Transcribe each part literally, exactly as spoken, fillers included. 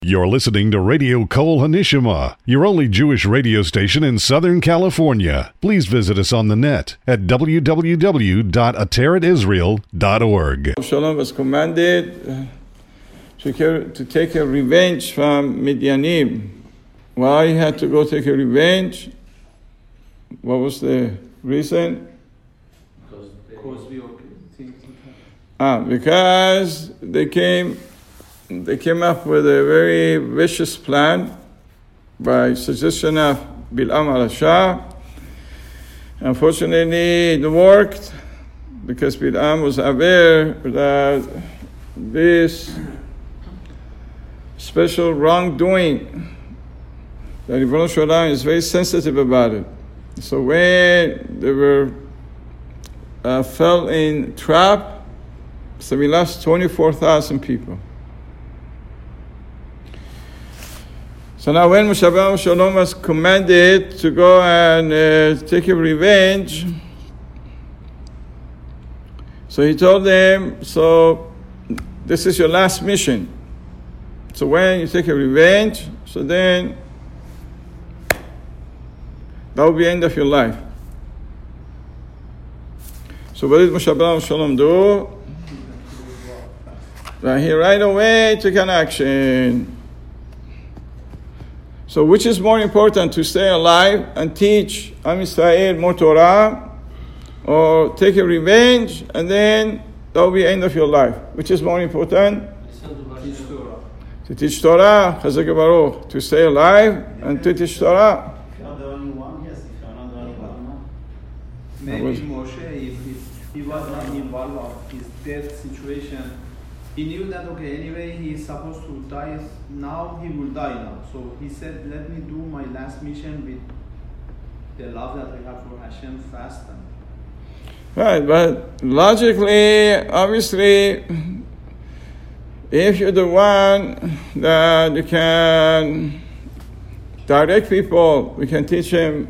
You're listening to Radio Kol Hanishima, your only Jewish radio station in Southern California. Please visit us on the net at w w w dot ateret israel dot org. Shalom was commanded to take a revenge from Midianim. Why he had to go take a revenge? What was the reason? Because we Ah, because they came, they came up with a very vicious plan by suggestion of Bil'am al-Rasha. Unfortunately, it worked because Bil'am was aware that this special wrongdoing, that Ribono Shel Olam is very sensitive about it. So when they were uh, fell in trap, so we lost twenty-four thousand people. So now when Moshe Rabbeinu Shalom was commanded to go and uh, take a revenge, so he told them, so this is your last mission. So when you take a revenge, so then that will be the end of your life. So what did Moshe Rabbeinu Shalom do? That he right away took an action. So which is more important, to stay alive and teach Am Yisrael more Torah, or take a revenge and then that will be the end of your life? Which is more important? teach Torah. To teach Torah, Chazak Baruch, to stay alive and to teach Torah. If you're the only one, yes. If you're not the only one, no. Maybe Moshe, if, if he was not involved of his death situation, he knew that, okay, anyway, he is supposed to die now, he will die now. So he said, let me do my last mission with the love that I have for Hashem fast. And Right, but logically, obviously, if you're the one that you can direct people, we can teach them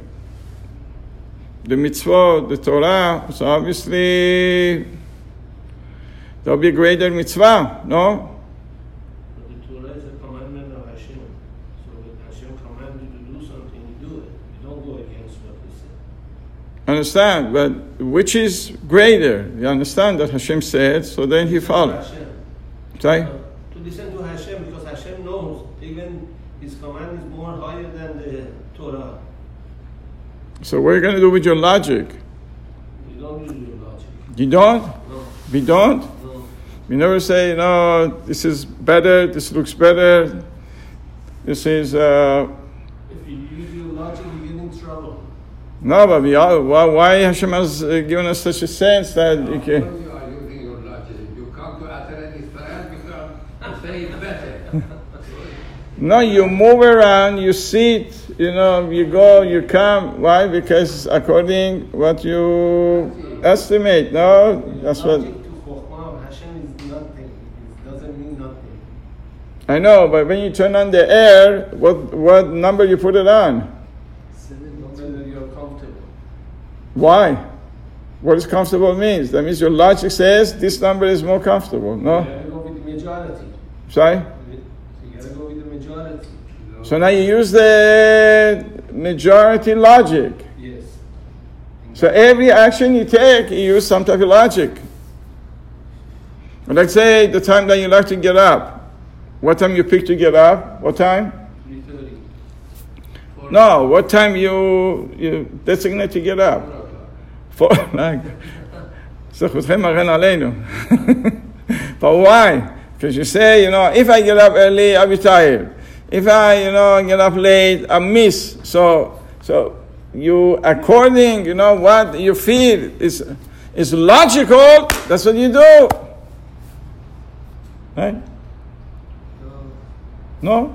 the mitzvot, the Torah, so obviously there'll be a greater mitzvah, no? But the Torah is a commandment of Hashem. So when Hashem commands you to do something, you do it. You don't go against what He said. Understand, but which is greater? You understand that Hashem said, so then he followed. Hashem. Sorry? Uh, to listen to Hashem, because Hashem knows even His command is more higher than the Torah. So what are you going to do with your logic? You don't use your logic. You don't? No, We don't? no. We never say, no, this is better, this looks better, this is, uh, If you use your logic, you get in trouble. no, but we all, why, why Hashem has uh, given us such a sense that you When can, you are using your logic, you come to Ateret Israel because you say it's better. no, you move around, you sit, you know, you go, you come, why? Because according what you estimate, no, that's what, Logic to Chokhmah of Hashem is nothing. It doesn't mean nothing. I know, but when you turn on the air, what, what number you put it on? Whether you're comfortable. Why? What is comfortable means? That means your logic says this number is more comfortable, You no? gotta go with the majority. Sorry? So you gotta go with the majority. So now you use the majority logic. Yes. So every action you take, you use some type of logic. Let's say the time that you like to get up. What time you pick to get up? What time? three thirty. No, what time you you designate to get up? Four o'clock. זכותכם מגן עלינו. But why? Because you say, you know, if I get up early, I'll be tired. If I, you know, get up late, I miss. So, so you, according, you know, what you feel is is logical. That's what you do, right? No.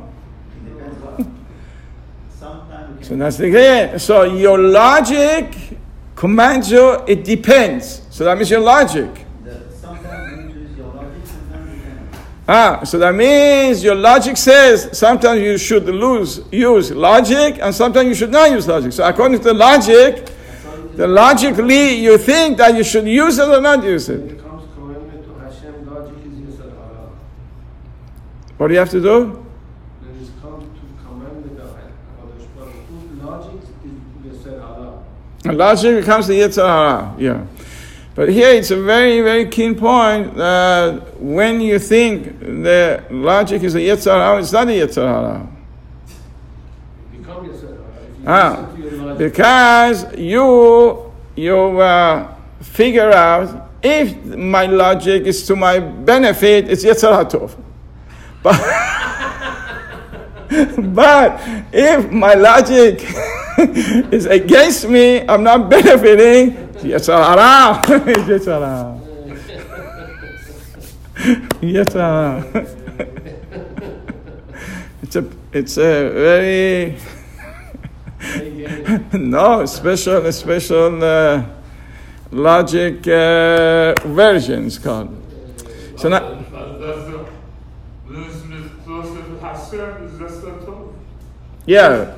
Sometimes So that's the thing. So your logic commands you. It depends. So that means your logic. the, sometimes you use your logic, sometimes you cannot. Ah, so that means your logic says sometimes you should lose, use logic and sometimes you should not use logic. So according to the logic, the logically you think that you should use it or not use When it. it comes commandment to Hashem, logic is used at all. What do you have to do? Logic becomes the Yetzer Hara, yeah. But here it's a very, very keen point that when you think the logic is a Yetzer Hara, it's not a Yetzer Hara. Become Yetzer Hara. If you Ah, listen to your logic, because you, you uh, figure out if my logic is to my benefit, it's Yetzer Hara Tov. But, but if my logic is against me, I'm not benefiting, it's Yetzer Hara. It's Yetzer Hara. Yetzer Hara. It's a, it's a very, no, special, special uh, logic uh, version is called. So now, yeah.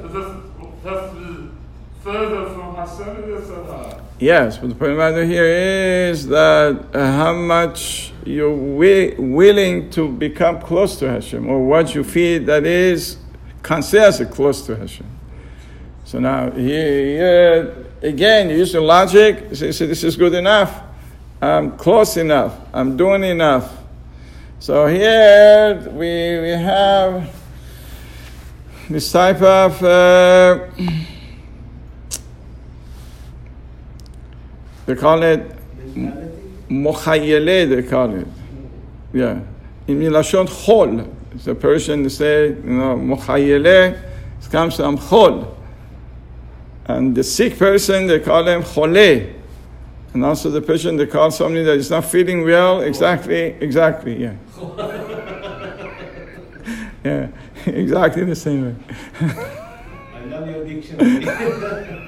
Further from Hashem. Yes, but the point matter here is that uh, how much you're wi- willing to become close to Hashem, or what you feel that is considered close to Hashem. So now here, here again, you use the logic. You say, you say, this is good enough. I'm close enough. I'm doing enough. So here we we have this type of uh, they call it mochayele, they call it. Yeah. In Milashon chol. It's a Persian, they say, you know, mochayele, it comes from chol. And the sick person, they call him chole. And also the Persian, they call somebody that is not feeling well, exactly, exactly, yeah. Yeah, exactly the same way. I love your dictionary.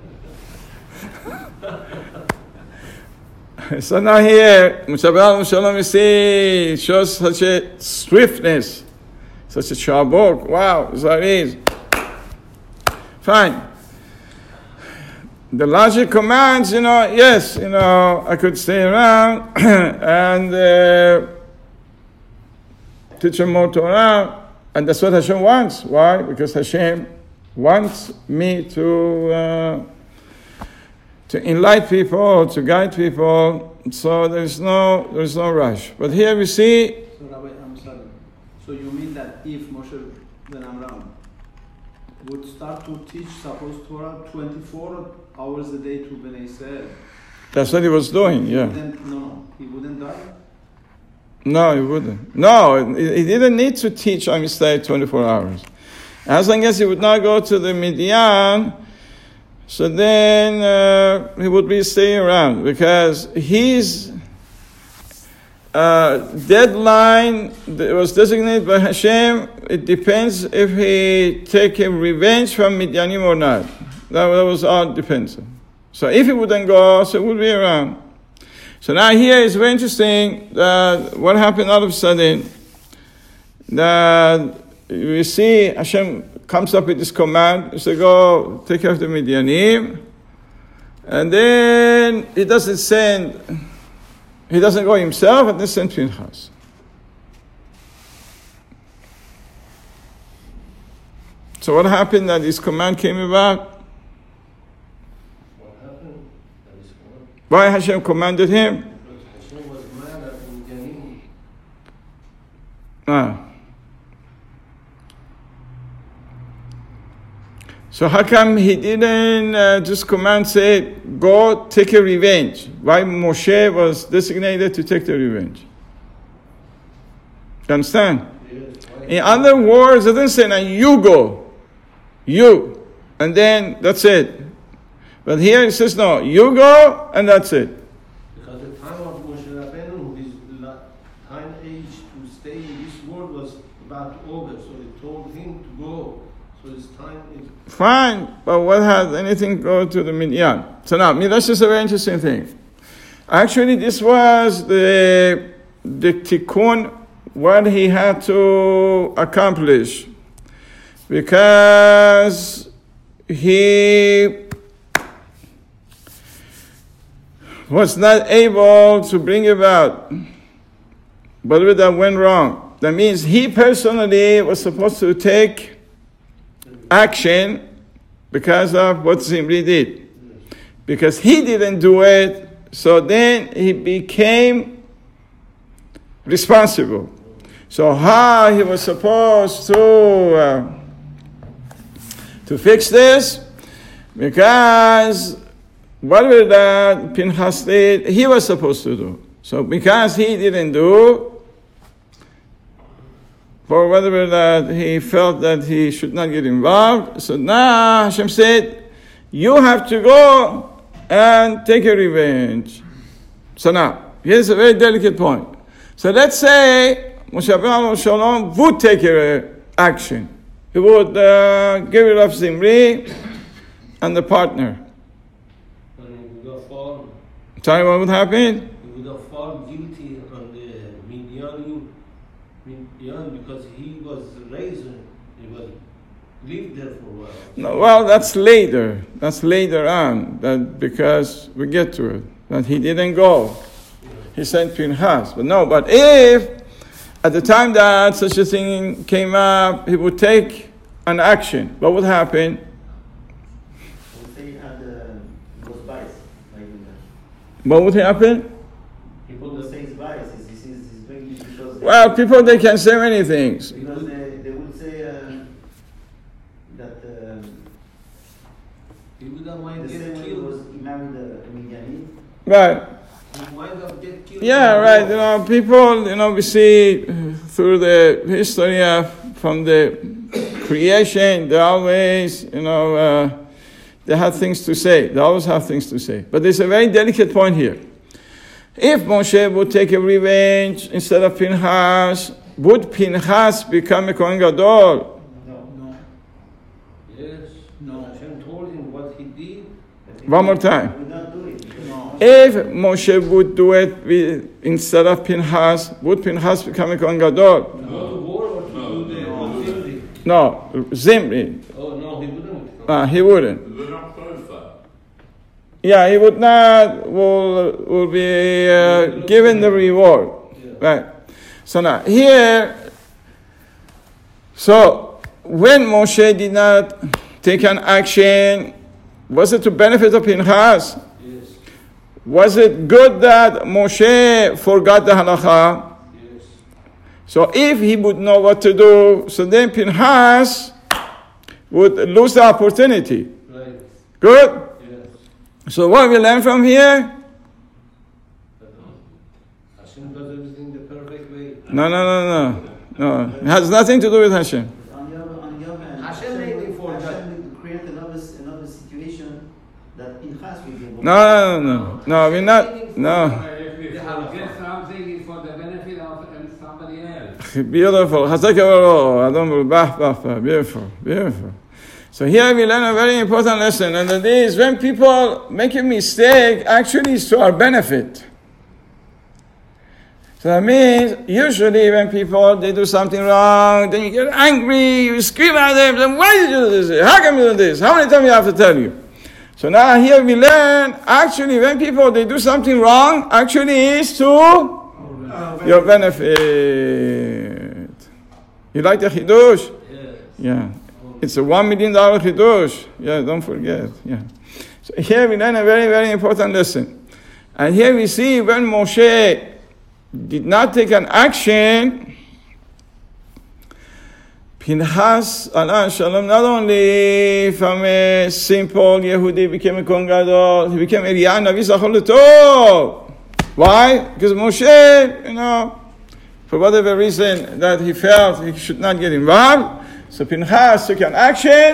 So now here, Musabal Shalom, you see, it shows such a swiftness, such a shabok. Wow, that is. Fine. The logic commands, you know, yes, you know, I could stay around and uh, teach them more Torah, and that's what Hashem wants. Why? Because Hashem wants me to uh, to enlighten people, to guide people. So there is no there is no rush. But here we see. So Rabbi, I'm sorry. So you mean that if Moshe Ben Amram would start to teach, suppose Torah twenty-four hours a day to Bnei Israel, That's what he was doing, he yeah. wouldn't, no, no, he wouldn't die? No, he wouldn't. No, he didn't need to teach on Yisrael twenty-four hours. As long as he would not go to the Midian, so then uh, he would be staying around, because his uh, deadline that was designated by Hashem, it depends if he take a revenge from Midianim or not. That, that was all depends. So if he wouldn't go, so he would be around. So now here is very interesting that what happened all of a sudden, that we see Hashem comes up with this command, he says, go take care of the Midianim, and then he doesn't send, he doesn't go himself, and then send Pinchas. So what happened that this command came about? what happened? That is correct. Why Hashem commanded him? Because Hashem was mad at Midianim. Ah. So how come he didn't uh, just command, say, go take a revenge? Why Moshe was designated to take the revenge? You understand? Yes, why? In other words, it doesn't say, now you go, you, and then that's it. But here it says, no, you go, and that's it. Because the time of Moshe Rabbeinu, his la- time age to stay in this world was about over, so they told him to go. So his time is. Fine, but what has anything to go to the Midian? So now, Midrash is a very interesting thing. Actually, this was the the tikkun, what he had to accomplish, because he was not able to bring about whatever that went wrong. That means he personally was supposed to take action because of what Zimri did. because he didn't do it, so then he became responsible. So how he was supposed to uh, to fix this? Because whatever that Pinchas did, he was supposed to do. So because he didn't do, for whatever that he felt that he should not get involved, so now Hashem said, you have to go and take a revenge. So now, here's a very delicate point. So let's say Moshe Rabbeinu Shalom would take a action. He would uh, get rid of Zimri and the partner. And he would have fallen, Tell me what would happen? he would have fallen guilty on the Midiani, Midian because he was raised, he was lived there for a while. No, well, that's later. That's later on. That because we get to it. That he didn't go. He sent Pinchas. But no, but if at the time that such a thing came up, he would take an action, what would happen? Would say he had uh, those bias, like that. What would happen? People would say it's bias. This is is doing this because they, Well, people, they can say many things. because they, they would say uh, that uh, He would have might the same get way he killed. was he married a, a Midianite. Right. He might have get killed. Yeah, right. You know, people, you know, we see uh, through the history of, from the creation, they always, you know, uh, they have things to say. They always have things to say. But there's a very delicate point here. If Moshe would take a revenge instead of Pinchas, would Pinchas become a Kohen Gadol? No. No. Yes. No. Hashem told him what he did. One more time. He would not do it. because No. If Moshe would do it with, instead of Pinchas, would Pinchas become a Kohen Gadol? To go to war or to do the No. Zimri? No, Zimri. Oh no, he wouldn't. Uh, he wouldn't. They're not qualified. Yeah, he would not, will, will be uh, given the reward. Yeah. Right. So now, here, so when Moshe did not take an action, was it to benefit of Pinchas? Yes. Was it good that Moshe forgot the halakha? Yes. So if he would know what to do, so then Pinchas would lose the opportunity. Right. Good? Yes. So what we learn from here? Hashem does everything the perfect way. No, no, no, no. No, it has nothing to do with Hashem. on the other, on the other hand, Hashem made it for that. Hashem will create another another situation that Pinchas will be involved. No, no, no, no, we're not, no. If you forget something, it's for the benefit of somebody else. Beautiful. Chazak Yavaro, Adon Bah, bah, bah. Beautiful, beautiful. So here we learn a very important lesson, and that is when people make a mistake, actually it's to our benefit. So that means usually when people, they do something wrong, then you get angry, you scream at them, then why did you do this? How come you do this? How many times you have to tell you? So now here we learn, actually when people, they do something wrong, actually is to your benefit. You like the Chidush? Yes. Yeah. It's a one million dollar Chidush. Yeah, don't forget. Yeah. So here we learn a very, very important lesson. And here we see when Moshe did not take an action, Pinchas, Allah Shalom, not only from a simple Yehudi became a Kohen Gadol, he became Eliyahu Navi Zachor L'Tov. Why? Because Moshe, you know, for whatever reason that he felt he should not get involved, so Pinchas took an action,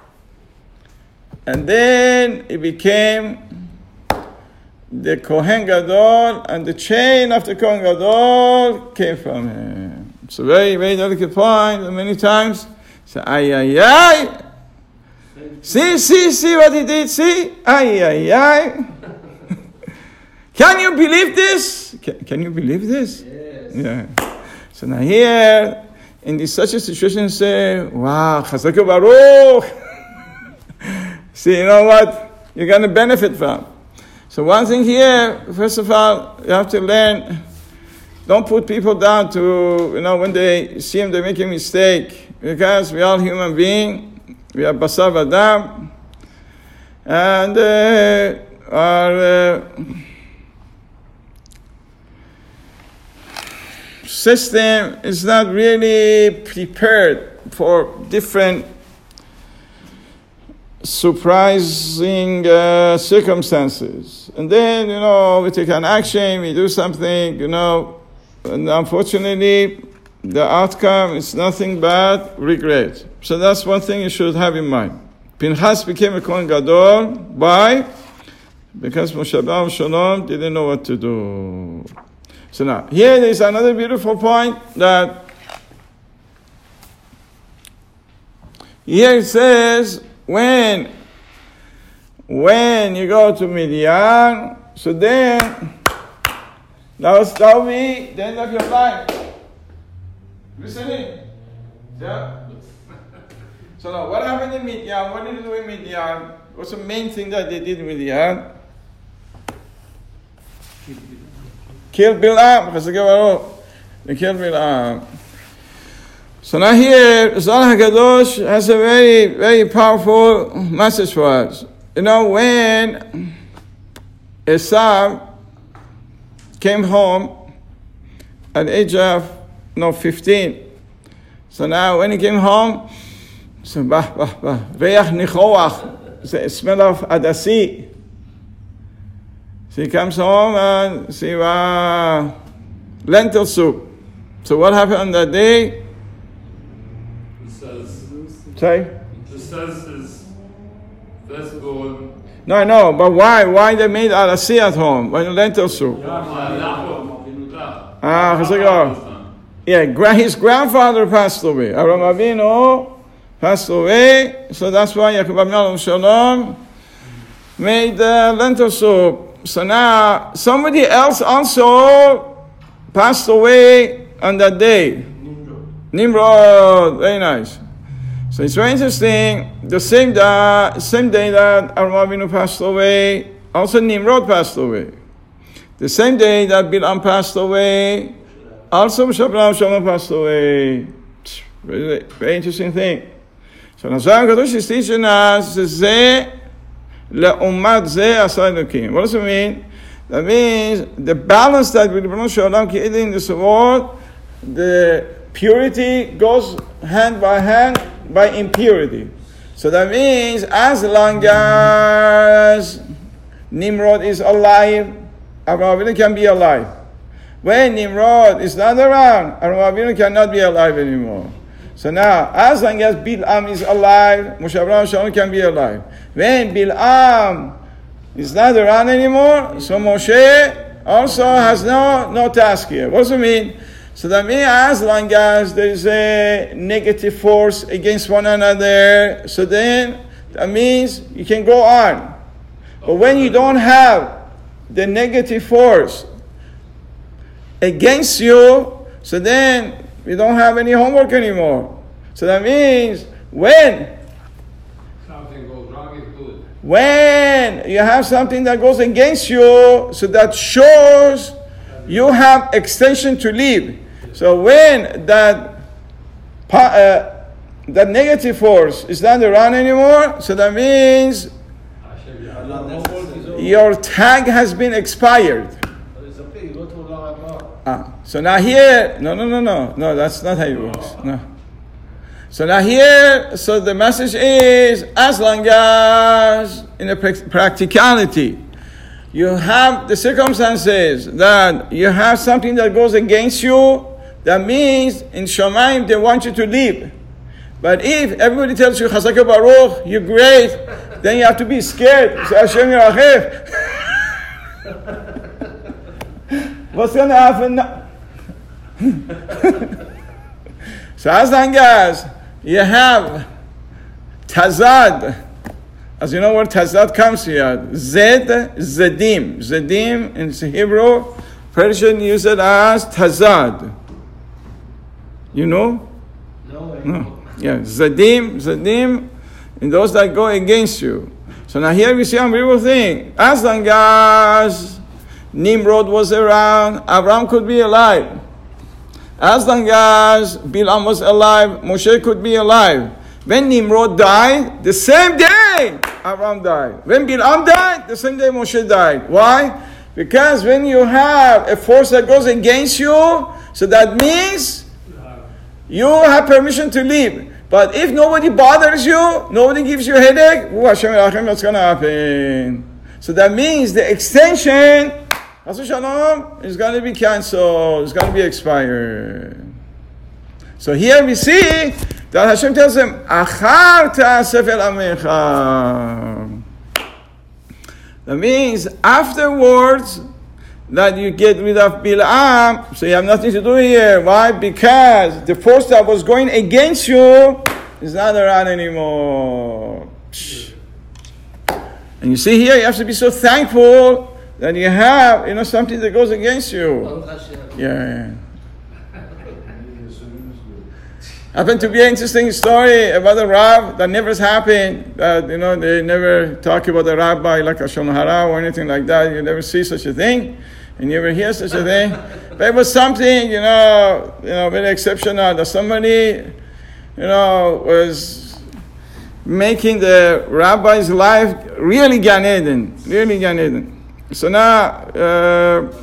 and then he became the Kohen Gadol, and the chain of the Kohen Gadol came from him. It's a very, very delicate point, and many times, say, ay, ay, ay. See, see, see what he did, see? Ay, ay, ay. Can you believe this? Can, can you believe this? Yes. Yeah. So now here, in this, such a situation, say, wow, Chazak Baruch. See, you know what? You're going to benefit from. So one thing here, first of all, you have to learn, don't put people down to, you know, when they see them, they make a mistake. Because we are human beings, we are basar v'adam. And uh, our uh, system is not really prepared for different surprising uh, circumstances. And then, you know, we take an action, we do something, you know, and unfortunately, the outcome is nothing but regret. So that's one thing you should have in mind. Pinchas became a Kohen Gadol by, because Moshe Rabbeinu Shalom didn't know what to do. So now, here there is another beautiful point that here it says, when, when you go to Midian, so then, that will that'll be the end of your life. Listening? Yeah? So now, what happened in Midian? What did they do in Midian? What's the main thing that they did in Midian? Kill Bilam. They killed Bilam. So now here, Zohar HaKadosh has a very, very powerful message for us. You know, when Esau came home at the age of, no, fifteen. So now when he came home, so bah, bah, bah, Reach Nichoach, the smell of Adasi. So he comes home and see, uh, lentil soup. So what happened on that day? It says, Sorry? it says his firstborn. No, I know, but why? Why they made Adasi at home? When lentil soup? Ah, Chazak. Yeah, gra- his grandfather passed away. Avraham Avinu passed away, so that's why Yaakov Avinu Shalom made uh, lentil soup. So now somebody else also passed away on that day. Nimrod, very nice. So it's very interesting. The same day, same day that Avraham Avinu passed away, also Nimrod passed away. The same day that Bilam passed away, also Moshe Rabbeinu Shalom passed away. Very, very interesting thing. So now Zohar HaKadosh is teaching us, Zeh le'umat zeh asa Elokim. What does it mean? That means the balance that Rebbeinu Shalom created in this world, the purity goes hand by hand by impurity. So that means as long as Nimrod is alive, Avraham Avinu can be alive. When Nimrod is not around, Avraham Avinu cannot be alive anymore. So now, as long as Bilam is alive, Moshe Rabbeinu Shalom can be alive. When Bilam is not around anymore, so Moshe also has no, no task here. What does it mean? So that means as long as there is a negative force against one another, so then that means you can go on. But when you don't have the negative force against you, so then you don't have any homework anymore. So that means when Something goes wrong, it's good. when you have something that goes against you, so that shows you have extension to live. So when that uh, that negative force is not around anymore, so that means your tag has been expired. Ah, so now here, no, no, no, no, no, that's not how it works. No. So now here, so the message is, as long as in a practicality, you have the circumstances that you have something that goes against you, that means in Shamayim they want you to leave. But if everybody tells you, Chazak Baruch, you're great, then you have to be scared. Say, Hashem Yerachef. What's going to happen now? So as long as you have Tazad, as you know where Tazad comes here, Zed, Zedim. Zedim in Hebrew, Persian use it as Tazad. You know? No, I No. Yeah, Zedim, Zedim, and those that go against you. So now here we see a beautiful thing. As long as Nimrod was around, Abraham could be alive. As long as Bilam was alive, Moshe could be alive. When Nimrod died, the same day, Abraham died. When Bilam died, the same day Moshe died. Why? Because when you have a force that goes against you, so that means you have permission to leave. But if nobody bothers you, nobody gives you a headache, oh, Hashem Yerachem, what's going to happen? So that means the extension, Chas Shalom, is going to be canceled. It's going to be expired. So here we see that Hashem tells him, Achar ta'asef el amecha. That means afterwards that you get rid of Bil'am, so you have nothing to do here. Why? Because the force that was going against you is not around anymore. And you see here, you have to be so thankful that you have, you know, something that goes against you. Yeah. Happened to be an interesting story about a Rav that never has happened. That, you know, they never talk about a rabbi like a Shulchan Hara or anything like that. You never see such a thing. You never hear such a thing. But it was something, you know, you know, very exceptional. That somebody, you know, was making the rabbi's life really Gan Eden. Really Gan Eden. So now, uh,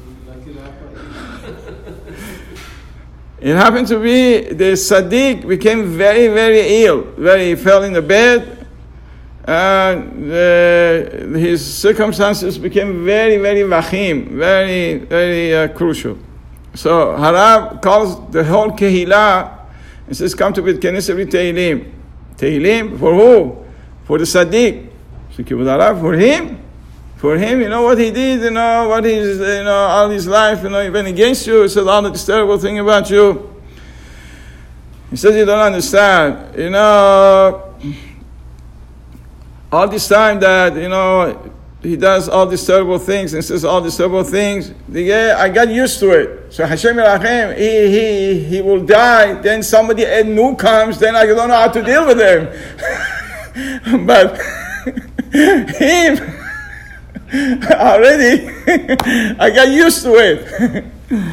it happened to be the Sadiq became very, very ill. Very, he fell in the bed, and uh, his circumstances became very, very vachim, very, very uh, crucial. So Harab calls the whole Kehillah and says, "Come to Beit Knesset every Tehillim." Tehillim for who? For the Sadiq. So Kibbutz Harab for him. For him, you know what he did, you know, what he's, you know, all his life, you know, he went against you, he said all this terrible thing about you. He says, you don't understand, you know, all this time that, you know, he does all these terrible things and says all these terrible things, yeah, I got used to it. So Hashem Yerachem, he, he, he will die, then somebody new comes, then I don't know how to deal with him. But him, already, I got used to it.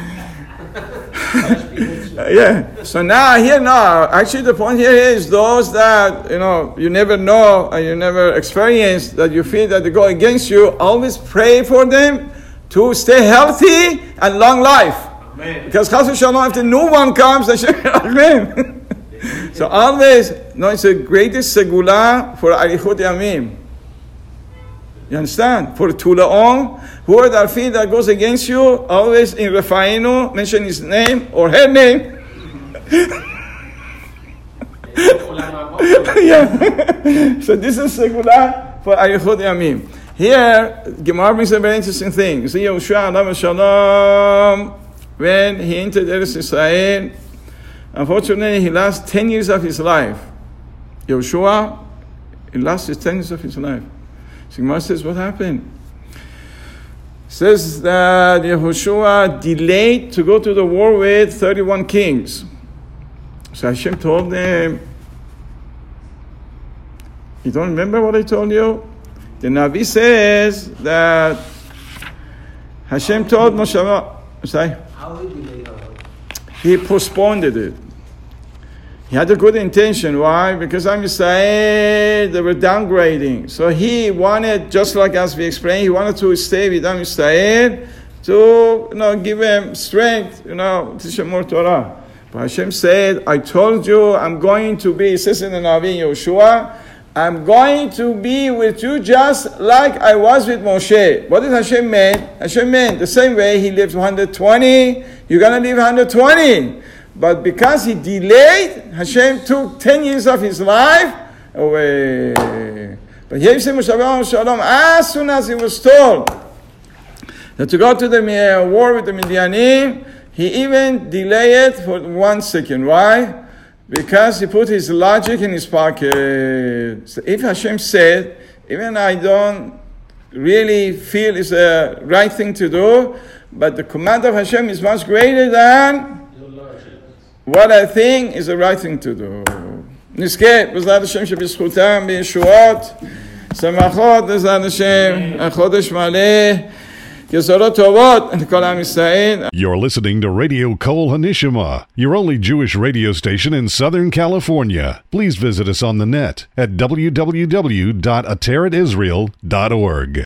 Yeah. So now, here now, actually the point here is those that, you know, you never know and you never experience, that you feel that they go against you, always pray for them to stay healthy and long life. Amen. Because Chas Shalom, if the new one comes, they should, Amen. So always, no, it's the greatest segula for Arichut Yamim. You understand? For Tula'on, whoever that feet that goes against you, always in Refainu, mention his name or her name. Yeah. So this is Segula for Arichut Yamim. Here, Gemara brings a very interesting thing. You see, Yehoshua Alav Shalom, when he entered Eretz Israel, unfortunately, he lost ten years of his life. Yehoshua, he lost his ten years of his life. So Gemara says, what happened? Says that Yehoshua delayed to go to the war with thirty-one kings. So Hashem told them, you don't remember what I told you? The Navi says that Hashem told Moshe, sorry? How did he delay? He postponed it. He had a good intention. Why? Because Am Yisrael, they were downgrading. So he wanted, just like as we explained, he wanted to stay with Am Yisrael to, you know, give him strength, you know, teach him more Torah. But Hashem said, I told you I'm going to be, it says in the Navi Yehoshua, I'm going to be with you just like I was with Moshe. What did Hashem mean? Hashem meant the same way he lived one hundred twenty, you're going to live one hundred twenty. But because he delayed, Hashem took ten years of his life away. But here you see Moshe Shalom, as soon as he was told that to go to the war with the Midianim, he even delayed it for one second. Why? Because he put his logic in his pocket. So if Hashem said, even I don't really feel it's the right thing to do, but the command of Hashem is much greater than what I think is the right thing to do. נזכה, בעזרת השם שבזכותם בישועות, שמחות בעזרת השם, החודש מלא גזרות טובות לכל עם ישראל. You're listening to Radio Kol Hanishima, your only Jewish radio station in Southern California. Please visit us on the net at w w w dot ateret israel dot org.